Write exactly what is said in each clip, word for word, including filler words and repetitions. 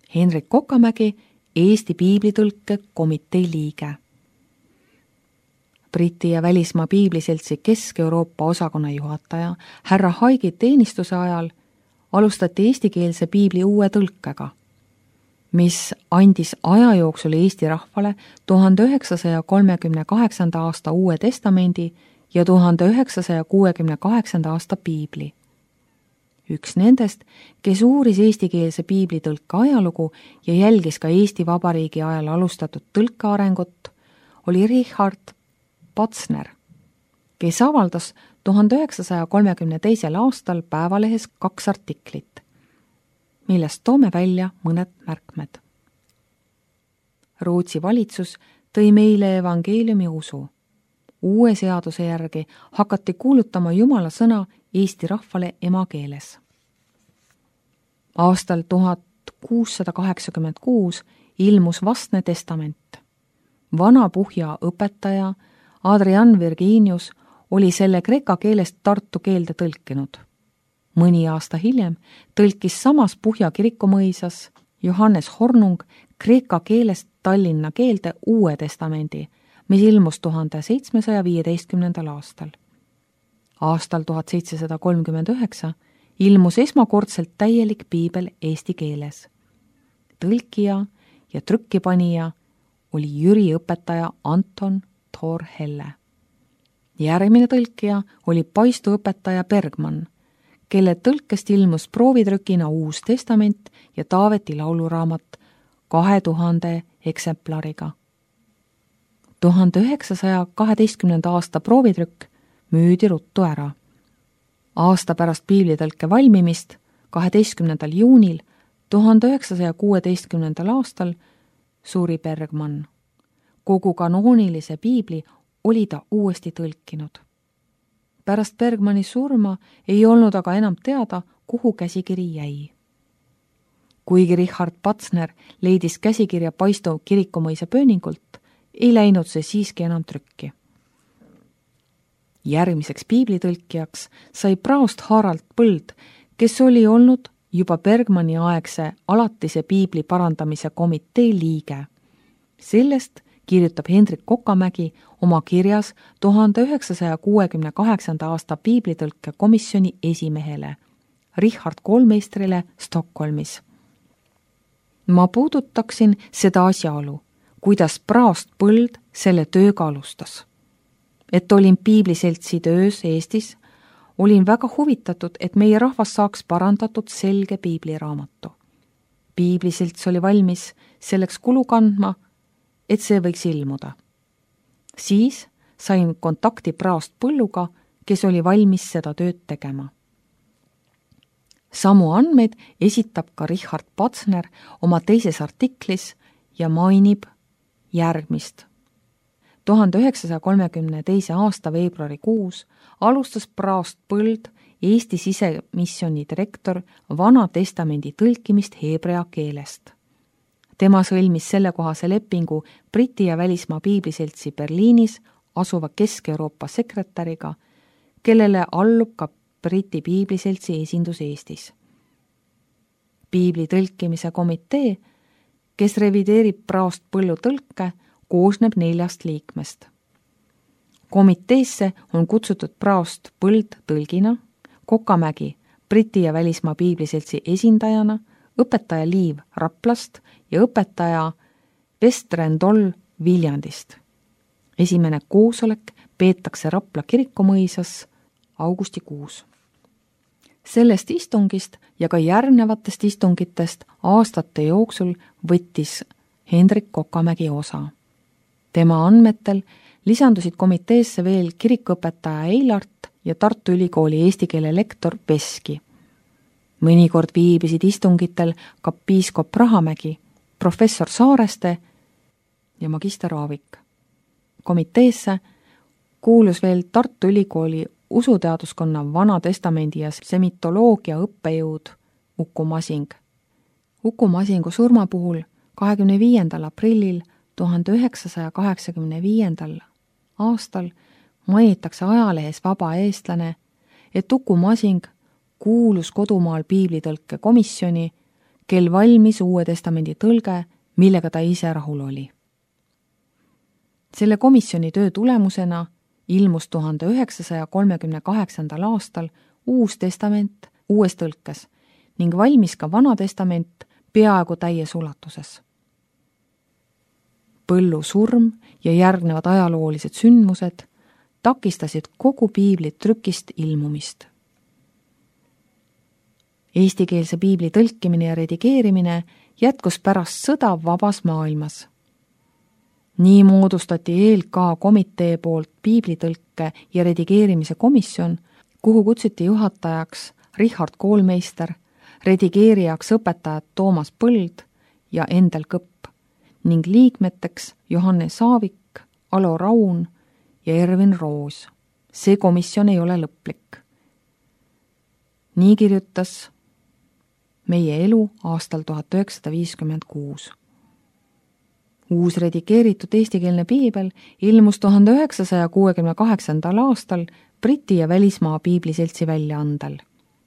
Hendrik Kokamägi, Eesti piiblitõlke komitee liige. Briti ja välismaa piibliseltsi Kesk-Euroopa osakonna juhataja härra Haigi teenistuse ajal alustati eestikeelse piibli uue tõlkega, mis andis aja jooksul Eesti rahvale tuhande üheksasaja kolmekümne kaheksanda aasta Uue Testamendi ja tuhande üheksasaja kuuekümne kaheksanda aasta piibli. Üks nendest, kes uuris eestikeelse piiblitõlke ajalugu ja jälgis ka Eesti Vabariigi ajal alustatud tõlkearengut, oli Richard Patzner, kes avaldas tuhande üheksasaja kolmekümne teisel aastal Päevalehes kaks artiklit, millest toome välja mõned märkmed. Rootsi valitsus tõi meile evangeeliumi usu. Uue seaduse järgi hakati kuulutama Jumala sõna Eesti rahvale emakeeles. Aastal tuhat kuussada kaheksakümmend kuus ilmus Vastne testament. Vana Puhja õpetaja Adrian Virginius oli selle kreeka keelest tartu keelde tõlkinud. Mõni aasta hiljem tõlkis samas Puhja kirikumõisas Johannes Hornung kreeka keelest Tallinna keelde Uue testamendi, mis ilmus tuhande seitsmesaja viieteistkümnendal aastal. Aastal tuhat seitsesada kolmkümmend üheksa ilmus esmakordselt täielik piibel eesti keeles. Tõlkija ja trükkipanija oli Jüri õpetaja Anton Thor Helle. Järgmine tõlkija oli Paistu õpetaja Bergman, kelle tõlkest ilmus proovitrükina Uus testament ja Taaveti lauluraamat kahe tuhande eksemplariga. tuhande üheksasaja kaheteistkümnenda aasta proovitrükk müüdi ruttu ära. Aasta pärast piiblitõlke valmimist, kaheteistkümnendal juunil tuhande üheksasaja kuueteistkümnendal aastal suri Bergman. Kogu kanoonilise piibli oli ta uuesti tõlkinud. Pärast Bergmani surma ei olnud aga enam teada, kuhu käsikiri jäi. Kuigi Richard Patzner leidis käsikirja Paistu kirikumõisa pööningult, ei läinud see siiski enam trükki. Järgmiseks piiblitõlkijaks sai praost Harald Põld, kes oli olnud juba Bergmani aegse alatise piibli parandamise komitee liige. Sellest kirjutab Hendrik Kokamägi oma kirjas tuhande üheksasaja kuuekümne kaheksanda aasta piiblitõlke komisjoni esimehele, Richard Koolmeistrile Stockholmis. Ma puudutaksin seda asjaolu, kuidas praost Põld selle tööga alustas. Et olin piibliseltsi töös Eestis, olin väga huvitatud, et meie rahvas saaks parandatud selge piibliraamatu. Piibliselts oli valmis selleks kulu kandma, et see võiks ilmuda. Siis sain kontakti praost Põlluga, kes oli valmis seda tööd tegema. Samu andmeid esitab ka Richard Patzner oma teises artiklis ja mainib järgmist. tuhande üheksasaja kolmekümne teise aasta veebruarikuus alustas praost Põld Eesti sisemisjoni direktor Vana testamendi tõlkimist heebrea keelest. Tema sõlmis sellekohase lepingu Briti ja välismaa piibliseltsi Berliinis asuva Kesk-Euroopa sekretäriga, kellele allub ka Briti piibliseltsi esindus Eestis. Piibli tõlkimise komitee, kes revideerib praost Põllu tõlke, koosneb neljast liikmest. Komiteesse on kutsutud praost Põld tõlgina, Kokamägi Briti ja välismaa piibliseltsi esindajana, õpetaja Liiv Raplast ja õpetaja Vestrendoll Viljandist. Esimene koosolek peetakse Rapla kirikumõisas augustikuus. Sellest istungist ja ka järgnevatest istungitest aastate jooksul võttis Hendrik Kokamägi osa. Tema andmetel lisandusid komiteesse veel kirikuõpetaja Eilart ja Tartu Ülikooli eesti keele lektor Veski. Mõnikord viibisid istungitel ka piiskop Rahamägi, professor Saareste ja magister Aavik. Komiteesse kuulus veel Tartu Ülikooli usuteaduskonna Vana testamendi ja semitoloogia õppejõud Uku Masing. Uku Masingu surma puhul kahekümne viiendal aprillil tuhande üheksasaja kaheksakümne viiendal aastal mainitakse ajalehes Vaba eestlane, et Uku Masing kuulus kodumaal piiblitõlke komisjoni, kel valmis Uue Testamendi tõlge, millega ta ise rahul oli. Selle komisjoni töö tulemusena ilmus tuhande üheksasaja kolmekümne kaheksandal aastal Uus Testament uues tõlkes ning valmis ka Vana Testament peaaegu täies ulatuses. Põllu surm ja järgnevad ajaloolised sündmused takistasid kogu piibli trükist ilmumist. Eestikeelse piibli tõlkimine ja redigeerimine jätkus pärast sõda vabas maailmas. Nii moodustati E L K komitee poolt piiblitõlke ja redigeerimise komisjon, kuhu kutsuti juhatajaks Richard Koolmeister, redigeerijaks õpetajad Toomas Põld ja Endel Kõpp ning liikmeteks Johannes Saavik, Alo Raun ja Ervin Roos. See komisjon ei ole lõplik. Nii kirjutas Meie elu aastal tuhat üheksasada viiskümmend kuus. Uus redigeeritud eestikeelne piibel ilmus tuhande üheksasaja kuuekümne kaheksandal aastal Briti ja Välismaa piibliseltsi väljaandel.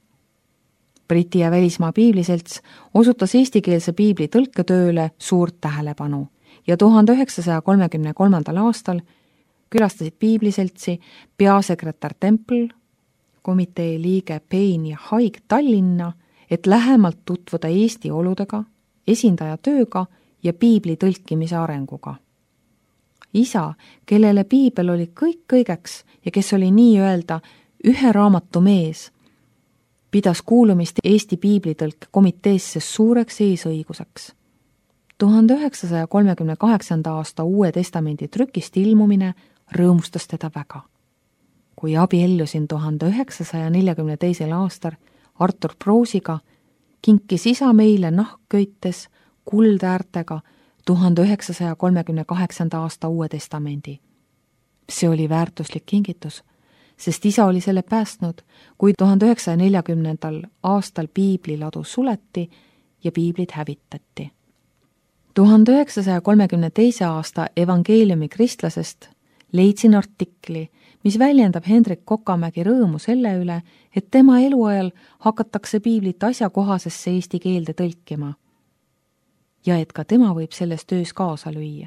Briti ja Välismaa piibliselts osutas eestikeelse piibli tõlketööle suurt tähelepanu ja tuhande üheksasaja kolmekümne kolmandal aastal külastasid piibliseltsi peasekretär Tempel, komitee liige Payne ja Haig Tallinna, et lähemalt tutvuda Eesti oludega, esindaja tööga ja piibli tõlkimise arenguga. Isa, kellele piibel oli kõik kõigeks ja kes oli nii-öelda ühe raamatu mees, pidas kuulumist Eesti piiblitõlke komiteesse suureks eesõiguseks. tuhande üheksasaja kolmekümne kaheksanda aasta Uue Testamendi trükist ilmumine rõõmustas teda väga. Kui abiellusin tuhande üheksasaja neljakümne teisel aastal Artur Proosiga, kinkis isa meile nahkköites kuldäärtega tuhande üheksasaja kolmekümne kaheksanda aasta Uue Testamendi. See oli väärtuslik kingitus, sest isa oli selle päästnud, kui tuhande üheksasaja neljakümnendal aastal piibliladu suleti ja piiblid hävitati. tuhande üheksasaja kolmekümne teise aasta evangeeliumi kristlasest leidsin artikli, mis väljendab Hendrik Kokamägi rõõmu selle üle, et tema eluajal hakatakse piiblit asjakohasesse eesti keelde tõlkima ja et ka tema võib selles töös kaasa lüüa.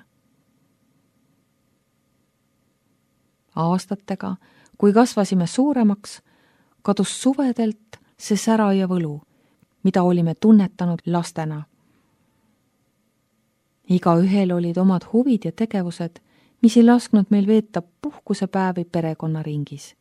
Aastatega, kui kasvasime suuremaks, kadus suvedelt see sära ja võlu, mida olime tunnetanud lastena. Igaühel olid omad huvid ja tegevused, mis ei lasknud meil veeta puhkusepäevi perekonnaringis.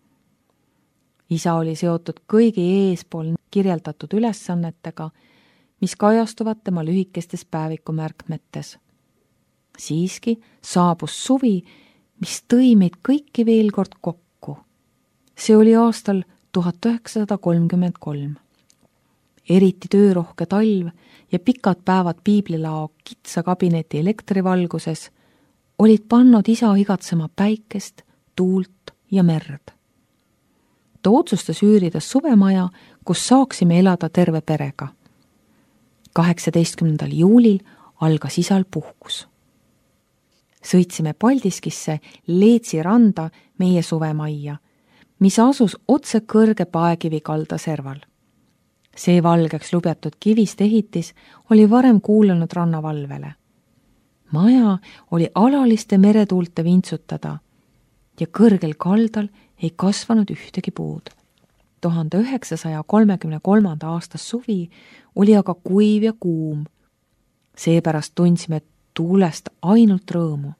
Isa oli seotud kõigi eespool kirjeldatud ülesannetega, mis kajastuvad tema lühikestes päevikumärkmetes. Siiski saabus suvi, mis tõi meid kõiki veel kord kokku. See oli aastal tuhat üheksasada kolmkümmend kolm. Eriti töörohke talv ja pikad päevad piiblilao kitsa kabineti elektrivalguses olid pannud isa igatsema päikest, tuult ja merd. Ta otsustas üürida suvemaja, kus saaksime elada terve perega. kaheksateistkümnendal juulil algas isal puhkus. Sõitsime Paldiskisse Leetsi randa meie suvemajja, mis asus otse kõrge paekivi kalda serval. See valgeks lubjatud kivist ehitis oli varem kuulanud rannavalvele. Maja oli alaliste meretuulte vintsutada ja kõrgel kaldal ei kasvanud ühtegi puud. tuhande üheksasaja kolmekümne kolmanda aasta suvi oli aga kuiv ja kuum. Seepärast tundsime tuulest ainult rõõmu.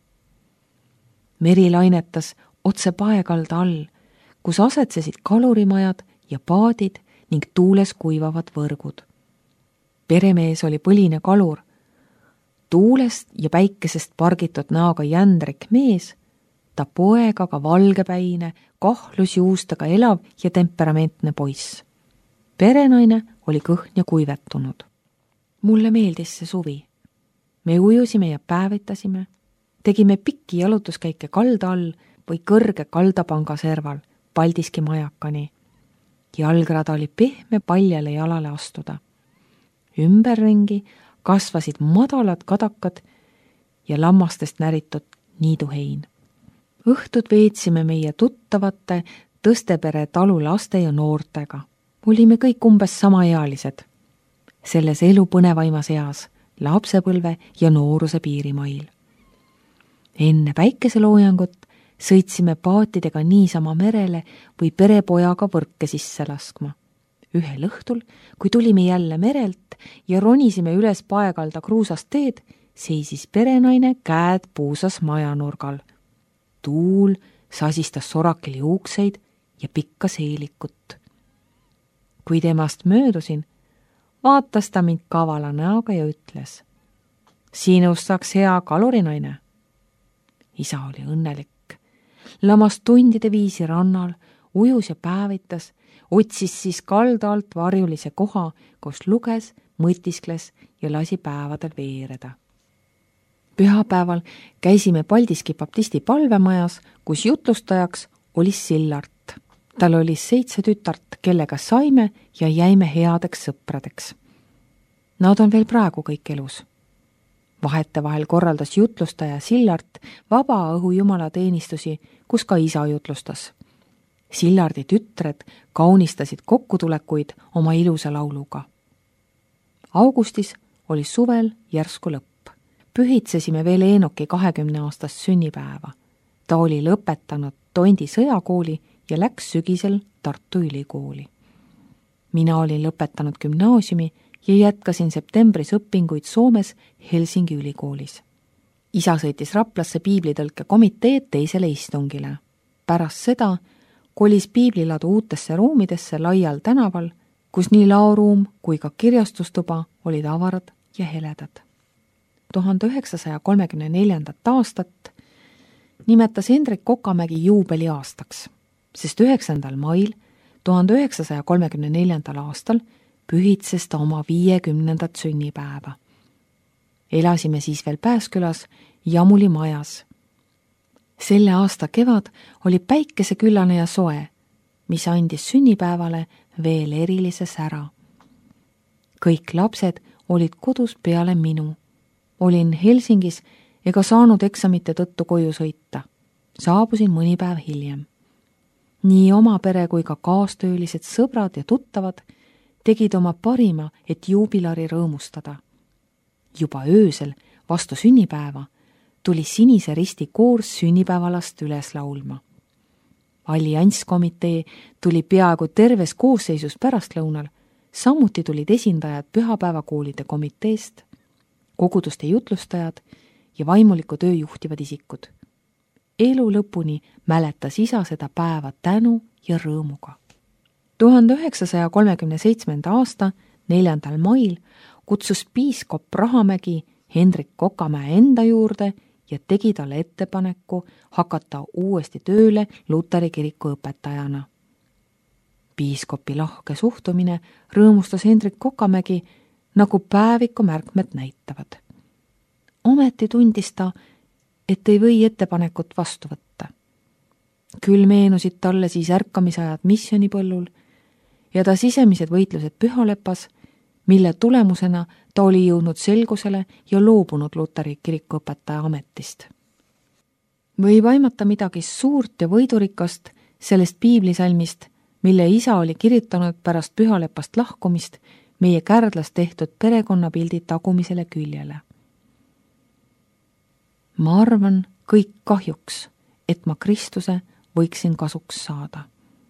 Meri lainetas otse paekalda all, kus asetsesid kalurimajad ja paadid ning tuules kuivavad võrgud. Peremees oli põline kalur, tuulest ja päikesest pargitud näoga jändrik mees, ta poeg aga valgepäine, kahlusjuustega elav ja temperamentne poiss. Perenaine oli kõhn ja kuivetunud. Mulle meeldis see suvi. Me ujusime ja päevitasime, tegime pikki jalutuskäike kalda all või kõrge kaldapanga serval, Paldiski majakani. Jalgrada oli pehme paljale jalale astuda. Ümberringi kasvasid madalad kadakad ja lammastest näritud niiduhein. Õhtud veetsime meie tuttavate Tõstepere talu laste ja noortega. Olime kõik umbes samaealised. selles elu põnevaimas eas, lapsepõlve ja nooruse piirimail. Enne päikeseloojangut sõitsime paatidega niisama merele või perepojaga võrke sisse laskma. Ühel õhtul, kui tulime jälle merelt ja ronisime üles paegalda kruusast teed, seisis perenaine käed puusas majanurgal. Tuul sasistas sorakil juukseid ja pikka seelikut. Kui temast möödusin, vaatas ta mind kavala näoga ja ütles: "Sinust saaks hea kalurinaine." Isa oli õnnelik. Lamas tundide viisi rannal, ujus ja päevitas, otsis siis kalda alt varjulise koha, kus luges, mõtiskles ja lasi päevadel veereda. Pühapäeval käisime Paldiski baptisti palvemajas, kus jutlustajaks oli Sillart. Tal oli seitse tütart, kellega saime ja jäime headeks sõpradeks. Nad on veel praegu kõik elus. Vahetevahel korraldas jutlustaja Sillart vaba õhu jumalateenistusi, kus ka isa jutlustas. Sillardi tütred kaunistasid kokkutulekuid oma ilusa lauluga. Augustis oli suvel järsku lõpp. Pühitsesime veel Eenoki kahekümne aastast sünnipäeva. Ta oli lõpetanud Tondi sõjakooli ja läks sügisel Tartu Ülikooli. Mina olin lõpetanud gümnaasiumi ja jätkasin septembris õpinguid Soomes Helsingi ülikoolis. Isa sõitis Raplasse piiblitõlke komiteed teisele istungile. Pärast seda kolis piibliladu uutesse ruumidesse laial tänaval, kus nii laoruum kui ka kirjastustuba olid avarad ja heledad. tuhande üheksasaja kolmekümne neljandat aastat nimetas Hendrik Kokamägi juubeli aastaks, sest üheksandal mail tuhande üheksasaja kolmekümne neljandal aastal pühitses ta oma viiekümnendat sünnipäeva. Elasime siis veel Pääskülas Jamuli majas. Selle aasta kevad oli päikeseküllane ja soe, mis andis sünnipäevale veel erilise sära. Kõik lapsed olid kodus peale minu. Olin Helsingis ega saanud eksamite tõttu koju sõita. Saabusin mõni päev hiljem. Nii oma pere kui ka kaastöölised sõbrad ja tuttavad tegid oma parima, et juubilari rõõmustada. Juba öösel vastu sünnipäeva tuli Sinise Risti koor sünnipäevalast üles laulma. Allianskomitee tuli peaaegu terves koosseisus pärastlõunal, samuti tulid esindajad pühapäevakoolide komiteest, koguduste jutlustajad ja vaimuliku töö juhtivad isikud. Elu lõpuni mäletas isa seda päeva tänu ja rõõmuga. tuhande üheksasaja kolmekümne seitsmenda aasta neljandal mail kutsus piiskop Rahamägi Hendrik Kokamäe enda juurde ja tegi talle ettepaneku hakata uuesti tööle Luteri kiriku õpetajana. Piiskopi lahke suhtumine rõõmustas Hendrik Kokamägi, nagu päeviku märkmed näitavad. Ometi tundis ta, et ei või ettepanekut vastu võtta. Küll meenusid talle siis ärkamisajad missionipõllul ja ta sisemised võitlused Pühalepas, mille tulemusena ta oli jõudnud selgusele ja loobunud Luteri kiriku õpetaja ametist. Võib aimata midagi suurt ja võidurikast sellest piiblisalmist, mille isa oli kirjutanud pärast Pühalepast lahkumist meie Kärdlas tehtud perekonnapildi tagumisele küljele. Ma arvan kõik kahjuks, et ma Kristuse võiksin kasuks saada.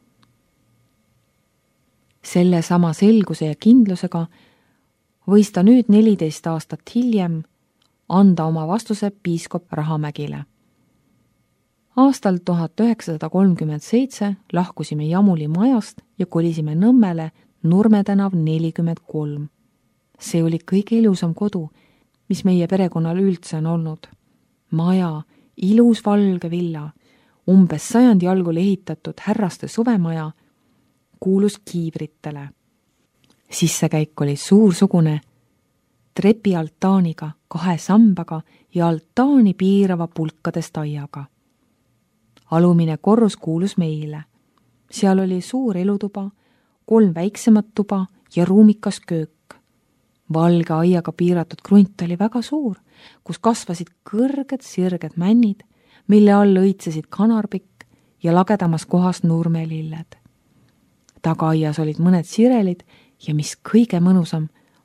Selle sama selguse ja kindlusega võis ta nüüd neliteist aastat hiljem anda oma vastuse piiskop Rahamägile. Aastal tuhat üheksasada kolmkümmend seitse lahkusime Jamuli majast ja kolisime Nõmmele Nurme tänav nelikümmend kolm. See oli kõige ilusam kodu, mis meie perekonnal üldse on olnud. Maja, ilus valge villa, umbes sajandi algul ehitatud härraste suvemaja, kuulus kiivritele. Sissekäik oli suursugune, trepi altaaniga, kahe sambaga ja altaani piirava pulkadest aiaga. Alumine korrus kuulus meile. Seal oli suur elutuba, kolm väiksemat tuba ja ruumikas köök. Valge aiaga piiratud krunt oli väga suur, kus kasvasid kõrged sirged männid, mille all õitsesid kanarbikk ja lagedamas kohas nurmelilled. Tagaaias olid mõned sirelid ja mis kõige mõnusam,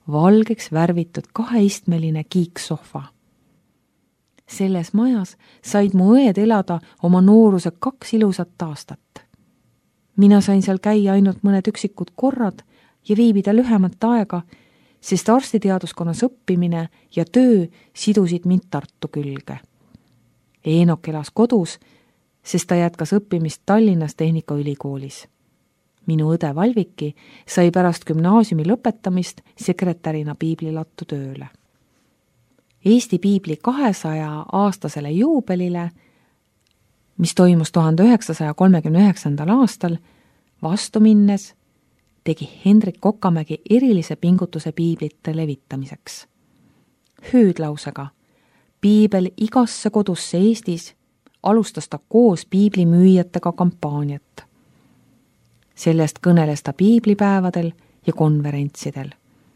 valgeks värvitud kaheistmeline kiiksohva. Selles majas said mu õed elada oma nooruse kaks ilusat aastat. Mina sain seal käia ainult mõned üksikud korrad ja viibida lühemat aega, sest arstiteaduskonnas õppimine ja töö sidusid mind Tartu külge. Eenok elas kodus, sest ta jätkas õppimist Tallinnas Tehnikaülikoolis. Minu õde Valviki sai pärast gümnaasiumi lõpetamist sekretärina piiblilattu tööle. Eesti piibli kahesaja aastasele juubelile, mis toimus tuhande üheksasaja kolmekümne üheksandal aastal, vastu minnes tegi Hendrik Kokamägi erilise pingutuse piiblite levitamiseks. Hüüdlausega Piibel igasse kodusse Eestis alustas ta koos piiblimüüjatega kampaaniat. Sellest kõneles ta piiblipäevadel ja konverentsidel.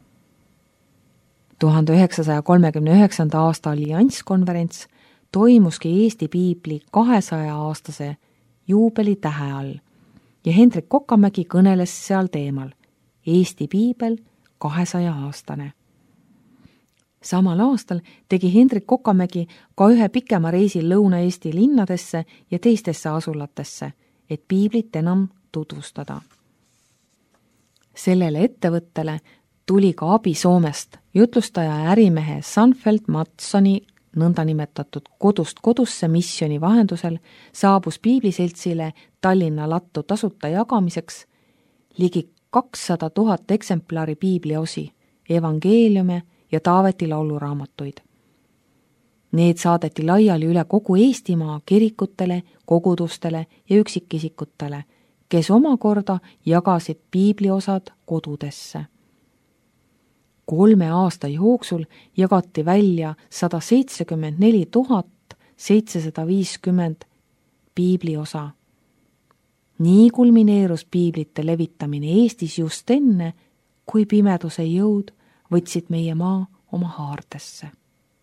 tuhande üheksasaja kolmekümne üheksanda aasta allianskonverents toimuski Eesti piibli kahesaja aastase juubeli tähe all ja Hendrik Kokamägi kõneles seal teemal Eesti piibel kahesaja aastane. Samal aastal tegi Hendrik Kokamägi ka ühe pikema reisi Lõuna-Eesti linnadesse ja teistesse asulatesse, et piiblit enam tutvustada. Sellele ettevõttele tuli ka abi Soomest jutlustaja ja ärimehe Sanfeld Mattsoni nõndanimetatud kodust kodusse missioni vahendusel saabus piibliseltsile Tallinna lattu tasuta jagamiseks ligi kakssada tuhat eksemplari piibliosi, evangeeliume ja Taaveti lauluraamatuid. Need saadeti laiali üle kogu Eestimaa kirikutele, kogudustele ja üksikisikutele, kes omakorda jagasid piibliosad kodudesse. Kolme aasta jooksul jagati välja sada seitsekümmend neli tuhat seitsesada viiskümmend piibliosa. Nii kulmineerus piiblite levitamine Eestis just enne, kui pimeduse jõud võtsid meie maa oma haardesse.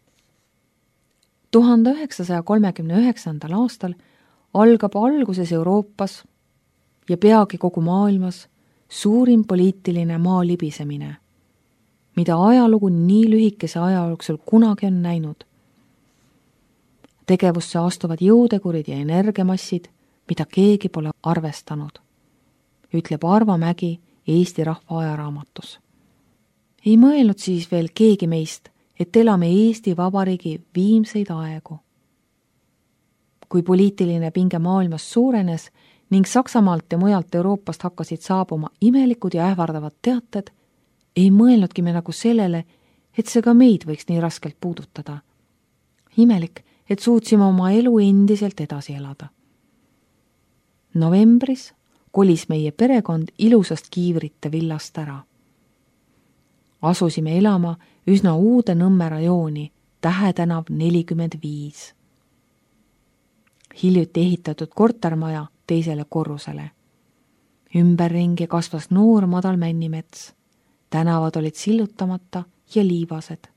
tuhande üheksasaja kolmekümne üheksandal aastal algab alguses Euroopas ja peagi kogu maailmas suurim poliitiline maa libisemine, mida ajalugu nii lühikese aja jooksul kunagi on näinud. Tegevusse astuvad jõutegurid ja energiamassid, mida keegi pole arvestanud, ütleb Arvo Mägi Eesti rahva ajaraamatus. Ei mõelnud siis veel keegi meist, et elame Eesti Vabariigi viimseid aegu. Kui poliitiline pinge maailmas suurenes ning Saksamaalt ja mujalt Euroopast hakkasid saabuma imelikud ja ähvardavad teated, ei mõelnudki me nagu sellele, et see ka meid võiks nii raskelt puudutada. Imelik, et suutsime oma elu endiselt edasi elada. Novembris kolis meie perekond ilusast Kiivrite villast ära. Asusime elama üsna uude Nõmme rajooni, Tähe tänav nelikümmend viis. Hiljuti ehitatud kortermaja teisele korrusele. Ümberringi kasvas noor madal männimets. Tänavad olid sillutamata ja liivased.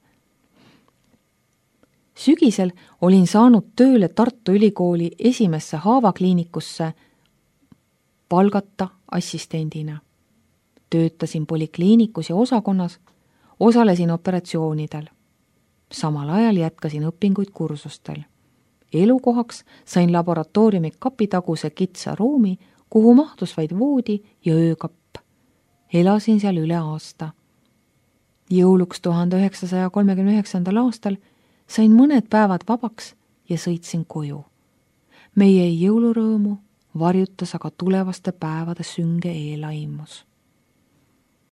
Sügisel olin saanud tööle Tartu Ülikooli esimesse haavakliinikusse palgata assistendina. Töötasin polikliinikus ja osakonnas, osalesin operatsioonidel. Samal ajal jätkasin õpinguid kursustel. Elukohaks sain laboratooriumi kapitaguse kitsa ruumi, kuhu mahtus vaid voodi ja öökapp. Elasin seal üle aasta. Jõuluks tuhande üheksasaja kolmekümne üheksandal aastal sain mõned päevad vabaks ja sõitsin koju. Meie jõulurõõmu varjutas aga tulevaste päevade sünge eelaimus.